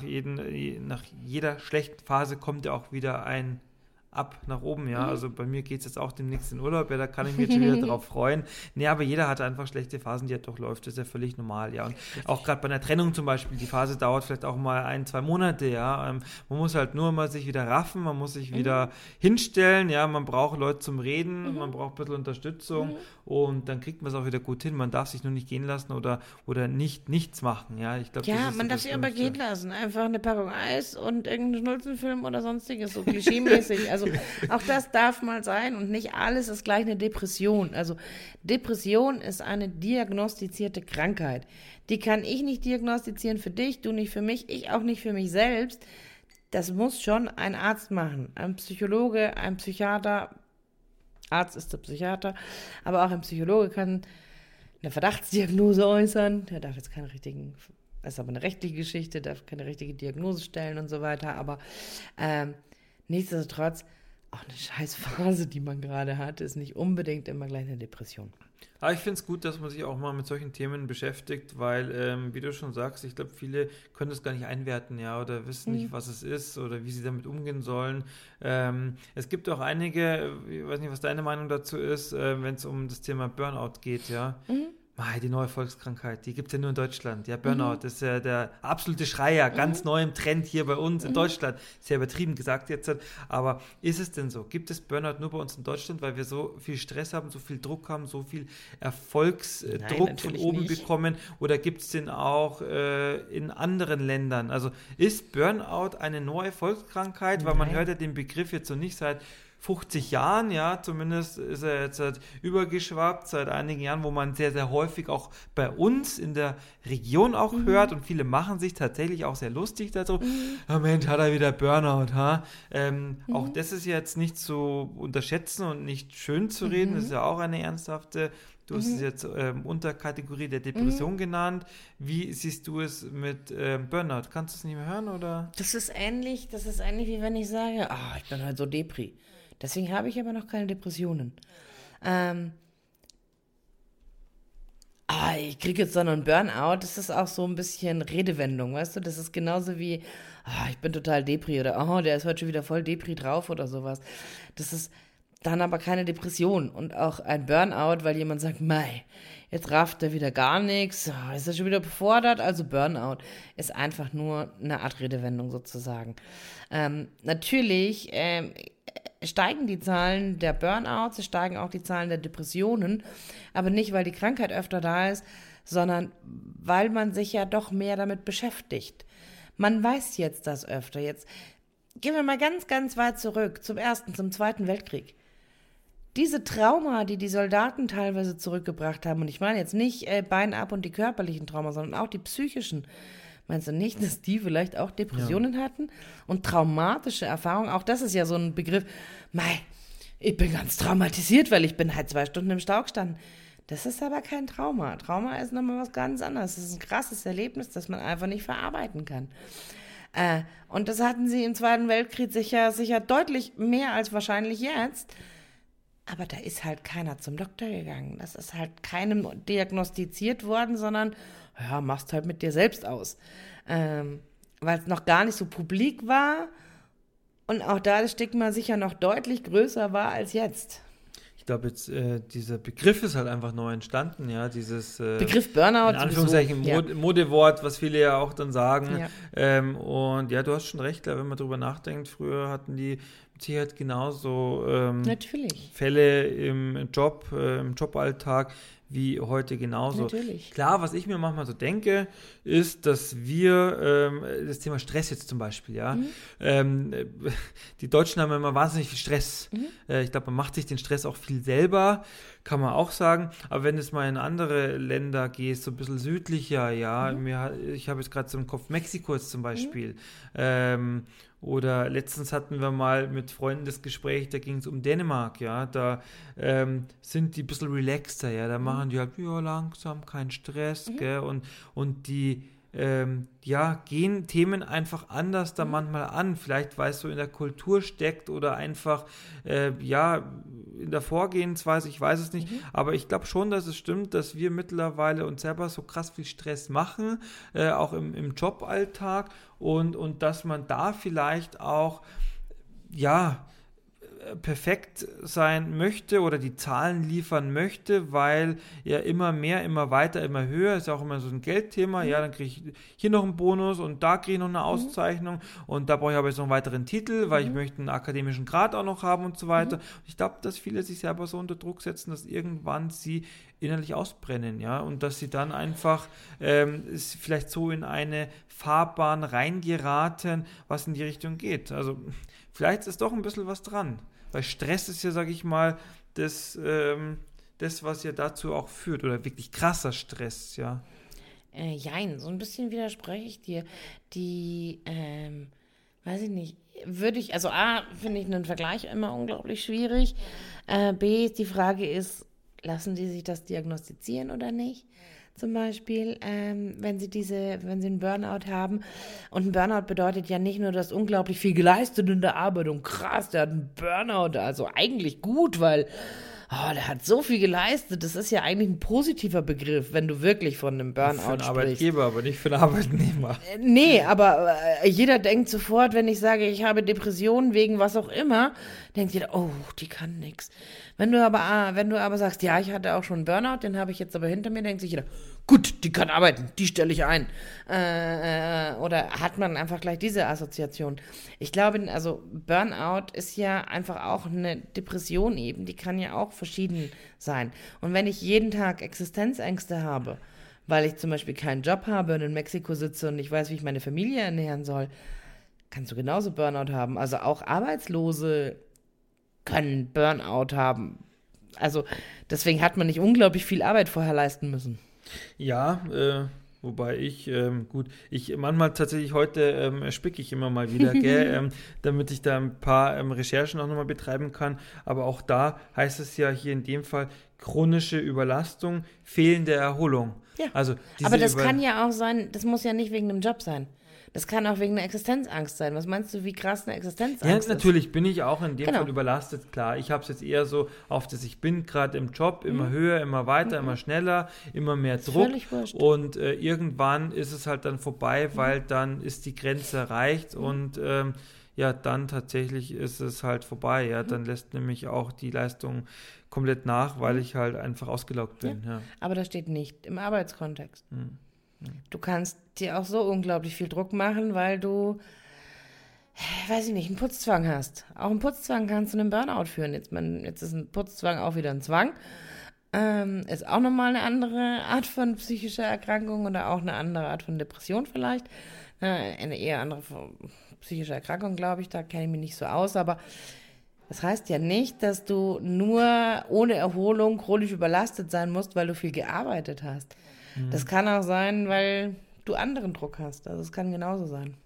jeder schlechten Phase kommt ja auch wieder ein Up nach oben, ja. Also bei mir geht es jetzt auch demnächst in Urlaub, ja, da kann ich mich jetzt schon wieder drauf freuen. Nee, aber jeder hat einfach schlechte Phasen, die er durchläuft, das ist ja völlig normal, ja. Und auch gerade bei einer Trennung zum Beispiel, die Phase dauert vielleicht auch mal 1-2 Monate, ja. Man muss halt nur mal sich wieder raffen, man muss sich wieder hinstellen, ja. Man braucht Leute zum Reden, man braucht ein bisschen Unterstützung und dann kriegt man es auch wieder gut hin. Man darf sich nur nicht gehen lassen oder nichts machen, ja. Ich glaub, Ja, man darf sich aber gehen lassen. Einfach eine Packung Eis und irgendeinen Schnulzenfilm oder sonstiges, so klischeemäßig. Also auch das darf mal sein und nicht alles ist gleich eine Depression. Also Depression ist eine diagnostizierte Krankheit. Die kann ich nicht diagnostizieren für dich, du nicht für mich, ich auch nicht für mich selbst. Das muss schon ein Arzt machen, ein Psychologe, ein Psychiater. Arzt ist der Psychiater, aber auch ein Psychologe kann eine Verdachtsdiagnose äußern. Der darf jetzt keine richtigen, das ist aber eine rechtliche Geschichte, darf keine richtige Diagnose stellen und so weiter. Aber nichtsdestotrotz, auch eine scheiß Phase, die man gerade hat, ist nicht unbedingt immer gleich eine Depression. Aber ich finde es gut, dass man sich auch mal mit solchen Themen beschäftigt, weil, wie du schon sagst, ich glaube, viele können das gar nicht einwerten, ja, oder wissen nicht, was es ist oder wie sie damit umgehen sollen. Es gibt auch einige, ich weiß nicht, was deine Meinung dazu ist, wenn es um das Thema Burnout geht, ja. Die neue Volkskrankheit, die gibt es ja nur in Deutschland. Ja, Burnout ist ja der absolute Schreier, ganz neu im Trend hier bei uns in Deutschland. Sehr übertrieben gesagt jetzt. Aber ist es denn so? Gibt es Burnout nur bei uns in Deutschland, weil wir so viel Stress haben, so viel Druck haben, so viel Erfolgsdruck von oben nicht bekommen? Oder gibt es den auch in anderen Ländern? Also ist Burnout eine neue Volkskrankheit? Weil man hört ja den Begriff jetzt so nicht seit 50 Jahren, ja, zumindest ist er jetzt übergeschwappt, seit einigen Jahren, wo man sehr, sehr häufig auch bei uns in der Region auch hört und viele machen sich tatsächlich auch sehr lustig dazu. Oh Mensch, hat er wieder Burnout, ha? Auch das ist jetzt nicht zu unterschätzen und nicht schön zu reden, das ist ja auch eine ernsthafte, du hast es jetzt Unterkategorie der Depression genannt. Wie siehst du es mit Burnout? Kannst du es nicht mehr hören, oder? Das ist ähnlich, wie wenn ich sage, ich bin halt so Depri. Deswegen habe ich aber noch keine Depressionen. Ich kriege jetzt dann einen Burnout. Das ist auch so ein bisschen Redewendung, weißt du? Das ist genauso wie, ich bin total Depri oder der ist heute schon wieder voll Depri drauf oder sowas. Das ist dann aber keine Depression und auch ein Burnout, weil jemand sagt, jetzt rafft er wieder gar nichts, ist er schon wieder befordert, also Burnout ist einfach nur eine Art Redewendung sozusagen. Natürlich steigen die Zahlen der Burnouts, es steigen auch die Zahlen der Depressionen, aber nicht, weil die Krankheit öfter da ist, sondern weil man sich ja doch mehr damit beschäftigt. Man weiß jetzt das öfter. Jetzt gehen wir mal ganz, ganz weit zurück, zum Zweiten Weltkrieg. Diese Trauma, die Soldaten teilweise zurückgebracht haben, und ich meine jetzt nicht Bein ab und die körperlichen Trauma, sondern auch die psychischen. Meinst du nicht, dass die vielleicht auch Depressionen hatten und traumatische Erfahrungen? Auch das ist ja so ein Begriff. Ich bin ganz traumatisiert, weil ich bin halt 2 Stunden im Stau gestanden. Das ist aber kein Trauma. Trauma ist nochmal was ganz anderes. Das ist ein krasses Erlebnis, das man einfach nicht verarbeiten kann. Und das hatten sie im Zweiten Weltkrieg sicher deutlich mehr als wahrscheinlich jetzt. Aber da ist halt keiner zum Doktor gegangen. Das ist halt keinem diagnostiziert worden, sondern machst halt mit dir selbst aus. Weil es noch gar nicht so publik war und auch da das Stigma sicher noch deutlich größer war als jetzt. Ich glaube jetzt, dieser Begriff ist halt einfach neu entstanden, ja, dieses Begriff Burnout. in Anführungszeichen Modewort, was viele ja auch dann sagen. Ja. Und ja, du hast schon recht, wenn man drüber nachdenkt, früher hatten die mit Sicherheit genauso Natürlich. Fälle im Job, im Joballtag, wie heute genauso. Natürlich. Klar, was ich mir manchmal so denke, ist, dass wir, das Thema Stress jetzt zum Beispiel, ja, die Deutschen haben immer wahnsinnig viel Stress. Ich glaube, man macht sich den Stress auch viel selber, kann man auch sagen. Aber wenn es mal in andere Länder geht, so ein bisschen südlicher, ja, ich habe jetzt gerade so im Kopf Mexiko jetzt zum Beispiel, oder letztens hatten wir mal mit Freunden das Gespräch, da ging es um Dänemark, ja, da sind die ein bisschen relaxter, ja, da machen die halt, ja, langsam, kein Stress, gell, und die, gehen Themen einfach anders da manchmal an, vielleicht weil es so in der Kultur steckt oder einfach, in der Vorgehensweise, ich weiß es nicht, aber ich glaube schon, dass es stimmt, dass wir mittlerweile uns selber so krass viel Stress machen, auch im Joballtag und dass man da vielleicht auch, perfekt sein möchte oder die Zahlen liefern möchte, weil ja immer mehr, immer weiter, immer höher, ist ja auch immer so ein Geldthema, ja, dann kriege ich hier noch einen Bonus und da kriege ich noch eine Auszeichnung und da brauche ich aber jetzt noch einen weiteren Titel, weil ich möchte einen akademischen Grad auch noch haben und so weiter. Ich glaube, dass viele sich selber so unter Druck setzen, dass irgendwann sie innerlich ausbrennen, ja, und dass sie dann einfach vielleicht so in eine Fahrbahn reingeraten, was in die Richtung geht. Also vielleicht ist doch ein bisschen was dran. Weil Stress ist ja, sage ich mal, das, was ja dazu auch führt. Oder wirklich krasser Stress, ja. Jein, so ein bisschen widerspreche ich dir. Die, weiß ich nicht, also A, finde ich einen Vergleich immer unglaublich schwierig. B, die Frage ist, lassen die sich das diagnostizieren oder nicht? Zum Beispiel, wenn sie einen Burnout haben. Und ein Burnout bedeutet ja nicht nur, dass unglaublich viel geleistet in der Arbeit und krass, der hat einen Burnout, also eigentlich gut, weil der hat so viel geleistet. Das ist ja eigentlich ein positiver Begriff, wenn du wirklich von einem Burnout sprichst. Für einen Arbeitgeber, aber nicht für einen Arbeitnehmer. Nee, aber jeder denkt sofort, wenn ich sage, ich habe Depressionen wegen was auch immer, denkt jeder, oh, die kann nix. Wenn du aber sagst, ja, ich hatte auch schon einen Burnout, den habe ich jetzt aber hinter mir, denkt sich jeder, gut, die kann arbeiten, die stelle ich ein. Oder hat man einfach gleich diese Assoziation. Ich glaube, also Burnout ist ja einfach auch eine Depression eben, die kann ja auch verschieden sein. Und wenn ich jeden Tag Existenzängste habe, weil ich zum Beispiel keinen Job habe und in Mexiko sitze und ich weiß, wie ich meine Familie ernähren soll, kannst du genauso Burnout haben. Also auch Arbeitslose können Burnout haben. Also deswegen hat man nicht unglaublich viel Arbeit vorher leisten müssen. Ja, wobei ich manchmal tatsächlich heute spicke ich immer mal wieder, gell, damit ich da ein paar Recherchen auch nochmal betreiben kann. Aber auch da heißt es ja hier in dem Fall chronische Überlastung, fehlende Erholung. Ja, also aber das kann ja auch sein, das muss ja nicht wegen einem Job sein. Das kann auch wegen einer Existenzangst sein. Was meinst du, wie krass eine Existenzangst ist? Ja, natürlich bin ich auch in dem Fall überlastet, klar. Ich habe es jetzt eher so auf das, ich bin gerade im Job, immer höher, immer weiter, immer schneller, immer mehr Druck. Völlig wurscht. Und irgendwann ist es halt dann vorbei, weil dann ist die Grenze erreicht und dann tatsächlich ist es halt vorbei. Ja, dann lässt nämlich auch die Leistung komplett nach, weil ich halt einfach ausgelaugt bin. Ja. Aber das steht nicht im Arbeitskontext. Du kannst dir auch so unglaublich viel Druck machen, weil du, weiß ich nicht, einen Putzzwang hast. Auch ein Putzzwang kann zu einem Burnout führen. Jetzt ist ein Putzzwang auch wieder ein Zwang. Ist auch nochmal eine andere Art von psychischer Erkrankung oder auch eine andere Art von Depression vielleicht. Eine eher andere psychische Erkrankung, glaube ich. Da kenne ich mich nicht so aus. Aber das heißt ja nicht, dass du nur ohne Erholung chronisch überlastet sein musst, weil du viel gearbeitet hast. Das kann auch sein, weil du anderen Druck hast. Also es kann genauso sein.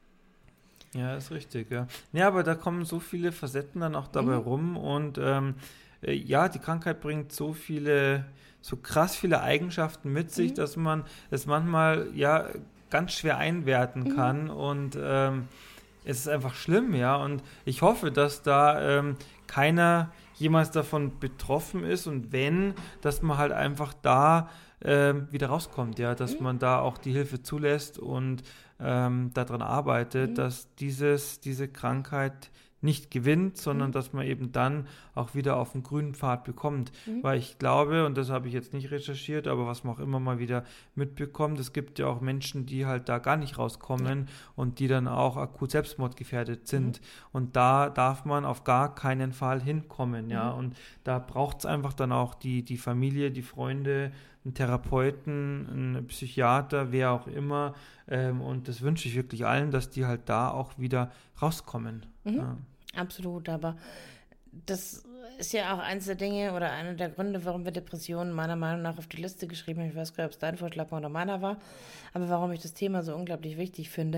Ja, ist richtig, ja. Ja, aber da kommen so viele Facetten dann auch dabei rum und die Krankheit bringt so krass viele Eigenschaften mit sich, dass man es manchmal ganz schwer einwerten kann und es ist einfach schlimm, ja. Und ich hoffe, dass da keiner jemals davon betroffen ist und wenn, dass man halt einfach da wieder rauskommt, ja, dass man da auch die Hilfe zulässt und daran arbeitet, dass diese Krankheit nicht gewinnt, sondern dass man eben dann auch wieder auf den grünen Pfad bekommt. Weil ich glaube, und das habe ich jetzt nicht recherchiert, aber was man auch immer mal wieder mitbekommt, es gibt ja auch Menschen, die halt da gar nicht rauskommen und die dann auch akut selbstmordgefährdet sind. Und da darf man auf gar keinen Fall hinkommen, ja. Und da braucht es einfach dann auch die Familie, die Freunde, einen Therapeuten, einen Psychiater, wer auch immer. Und das wünsche ich wirklich allen, dass die halt da auch wieder rauskommen. Ja. Absolut, aber das ist ja auch eins der Dinge oder einer der Gründe, warum wir Depressionen meiner Meinung nach auf die Liste geschrieben haben. Ich weiß gar nicht, ob es dein Vorschlag oder meiner war, aber warum ich das Thema so unglaublich wichtig finde.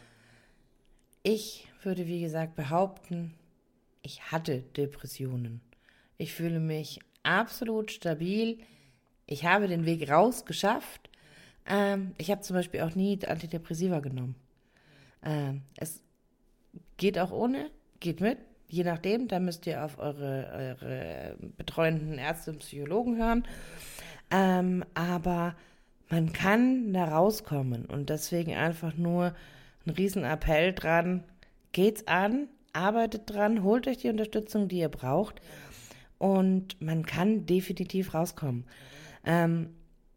Ich würde, wie gesagt, behaupten, ich hatte Depressionen. Ich fühle mich absolut stabil. Ich habe den Weg raus geschafft. Ich habe zum Beispiel auch nie Antidepressiva genommen. Es geht auch ohne, geht mit, je nachdem. Da müsst ihr auf eure betreuenden Ärzte und Psychologen hören. Aber man kann da rauskommen und deswegen einfach nur ein Riesenappell dran. Geht's an, arbeitet dran, holt euch die Unterstützung, die ihr braucht und man kann definitiv rauskommen. Haben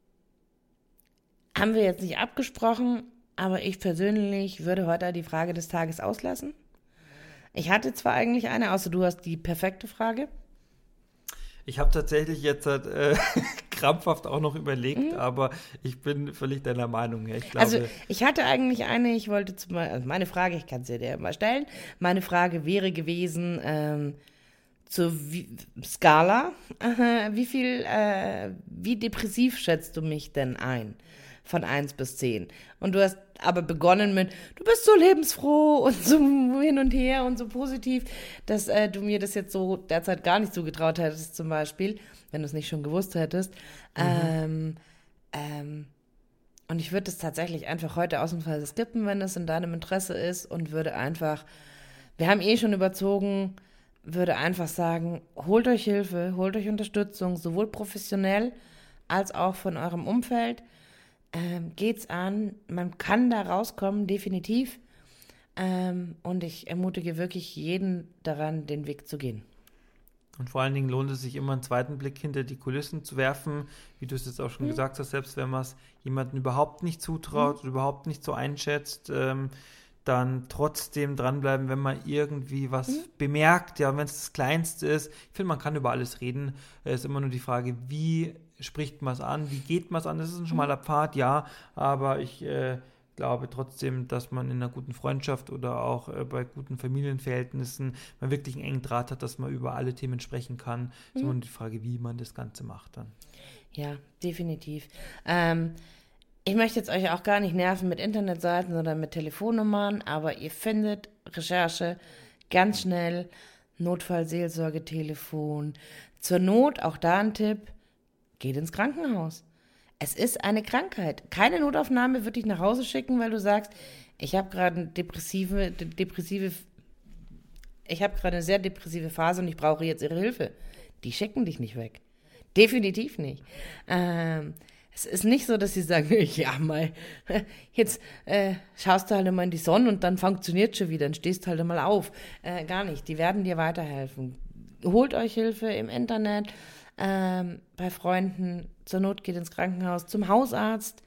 wir jetzt nicht abgesprochen, aber ich persönlich würde heute die Frage des Tages auslassen. Ich hatte zwar eigentlich eine, außer du hast die perfekte Frage. Ich habe tatsächlich jetzt krampfhaft auch noch überlegt, aber ich bin völlig deiner Meinung. Ja. Ich glaube, also ich hatte eigentlich eine, ich wollte also meine Frage, ich kann sie dir mal stellen, meine Frage wäre gewesen, zur Skala, wie depressiv schätzt du mich denn ein? Von 1 bis 10. Und du hast aber begonnen mit, du bist so lebensfroh und so hin und her und so positiv, dass du mir das jetzt so derzeit gar nicht zugetraut hättest, zum Beispiel, wenn du es nicht schon gewusst hättest. Und ich würde das tatsächlich einfach heute ausnahmsweise skippen, wenn das in deinem Interesse ist und würde einfach, wir haben schon überzogen, würde einfach sagen, holt euch Hilfe, holt euch Unterstützung, sowohl professionell als auch von eurem Umfeld. Geht's an, man kann da rauskommen, definitiv. Und ich ermutige wirklich jeden daran, den Weg zu gehen. Und vor allen Dingen lohnt es sich immer, einen zweiten Blick hinter die Kulissen zu werfen, wie du es jetzt auch schon gesagt hast, selbst wenn man es jemandem überhaupt nicht zutraut oder überhaupt nicht so einschätzt, dann trotzdem dranbleiben, wenn man irgendwie was bemerkt, ja, wenn es das Kleinste ist. Ich finde, man kann über alles reden. Es ist immer nur die Frage, wie spricht man es an, wie geht man es an? Das ist ein schmaler Pfad, ja, aber ich glaube trotzdem, dass man in einer guten Freundschaft oder auch bei guten Familienverhältnissen man wirklich einen engen Draht hat, dass man über alle Themen sprechen kann. Es ist immer nur die Frage, wie man das Ganze macht dann. Ja, definitiv. Ich möchte jetzt euch auch gar nicht nerven mit Internetseiten oder mit Telefonnummern, aber ihr findet Recherche ganz schnell, Notfallseelsorgetelefon. Zur Not, auch da ein Tipp, geht ins Krankenhaus. Es ist eine Krankheit. Keine Notaufnahme wird dich nach Hause schicken, weil du sagst, ich habe gerade eine sehr depressive Phase und ich brauche jetzt ihre Hilfe. Die schicken dich nicht weg. Definitiv nicht. Es ist nicht so, dass sie sagen, ja mal, jetzt schaust du halt mal in die Sonne und dann funktioniert schon wieder, dann stehst du halt mal auf. Gar nicht, die werden dir weiterhelfen. Holt euch Hilfe im Internet, bei Freunden, zur Not geht ins Krankenhaus, zum Hausarzt.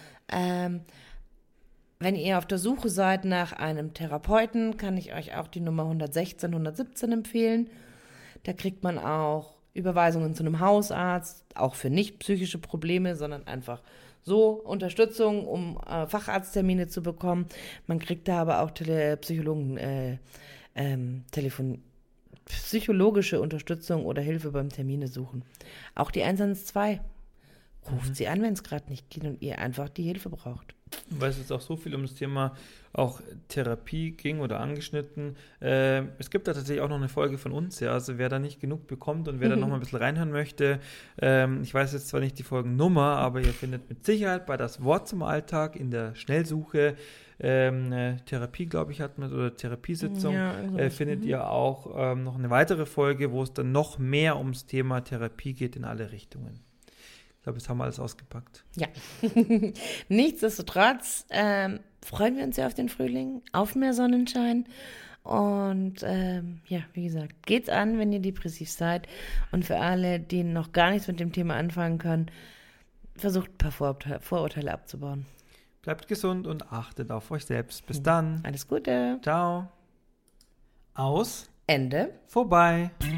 Wenn ihr auf der Suche seid nach einem Therapeuten, kann ich euch auch die Nummer 116, 117 empfehlen. Da kriegt man auch Überweisungen zu einem Hausarzt, auch für nicht psychische Probleme, sondern einfach so Unterstützung, um Facharzttermine zu bekommen. Man kriegt da aber auch psychologische Unterstützung oder Hilfe beim Termine suchen. Auch die 112. Ruft sie an, wenn es gerade nicht geht und ihr einfach die Hilfe braucht. Weil es jetzt auch so viel um das Thema auch Therapie ging oder angeschnitten. Es gibt da tatsächlich auch noch eine Folge von uns, ja, also wer da nicht genug bekommt und wer da noch mal ein bisschen reinhören möchte, ich weiß jetzt zwar nicht die Folgennummer, aber ihr findet mit Sicherheit bei das Wort zum Alltag in der Schnellsuche eine Therapie, glaube ich, hat man, oder Therapiesitzung, findet ihr auch noch eine weitere Folge, wo es dann noch mehr ums Thema Therapie geht in alle Richtungen. Ich glaube, jetzt haben wir alles ausgepackt. Ja. Nichtsdestotrotz freuen wir uns ja auf den Frühling, auf mehr Sonnenschein Und ja, wie gesagt, geht's an, wenn ihr depressiv seid. Und für alle, die noch gar nichts mit dem Thema anfangen können, versucht ein paar Vorurteile abzubauen. Bleibt gesund und achtet auf euch selbst. Bis dann. Alles Gute. Ciao. Aus. Ende. Vorbei.